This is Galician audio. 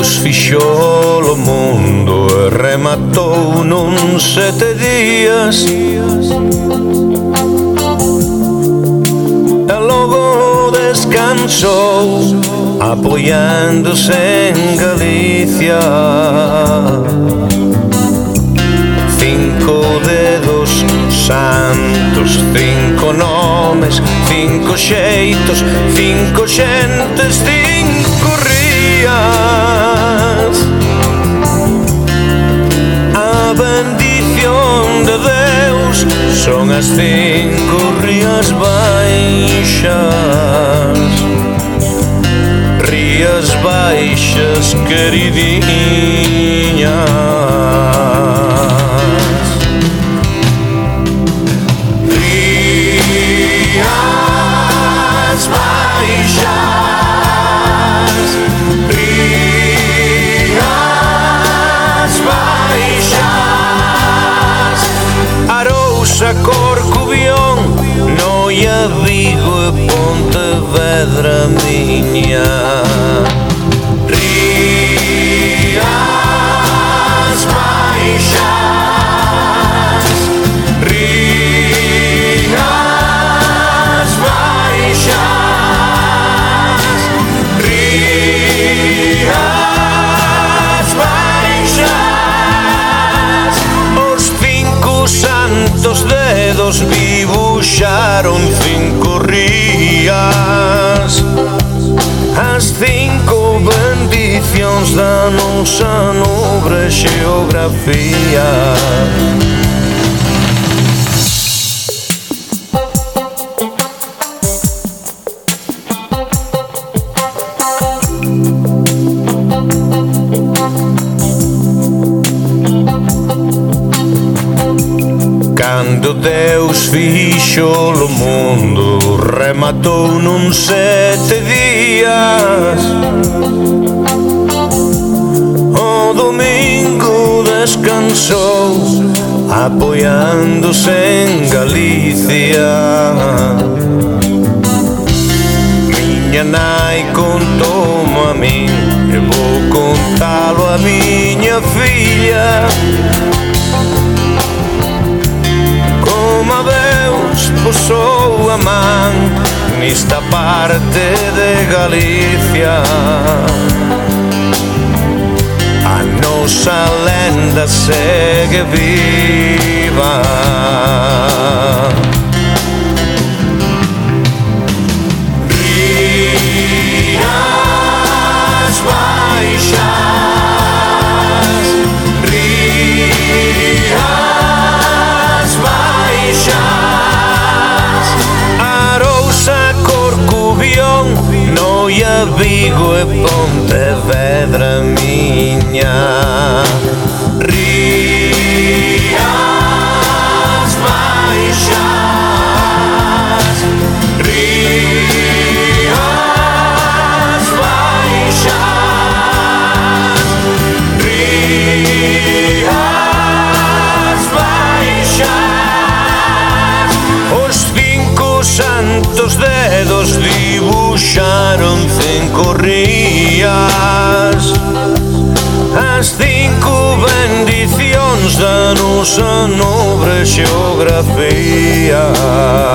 Deus fixo o mundo e rematou nun 7 días. E logo descansou apoiándose en Galicia. 5 dedos santos, 5 nomes, 5 xeitos, 5 xentes, 5 rías. A bendición de Deus son as 5 rías baixas. Rías baixas queridinhas. Corcubión, Noia, Vigo e Pontevedra miña. Rías baixas, rías baixas, rías baixas. Os 5 santos dedos dibuixaron 5 rías. As 5 bendicións da nosa nobre xeografía. Cando Deus fixo o mundo, rematou nun 7 días. O domingo descansou apoiándose en Galicia. Miña nai contou-me a min e vou contalo a miña filla. Como a Deus posou a man nesta parte de Galicia. A nosa lenda segue viva. Rías baixas, rías baixas. Arousa, Corcubión, Noia, Vigo e Pontevedra miña. Rías baixas, rías baixas, rías baixas. Os 5 santos dedos dibuixaron 5 rías. As 5 bendicións da nosa nobre xeografía.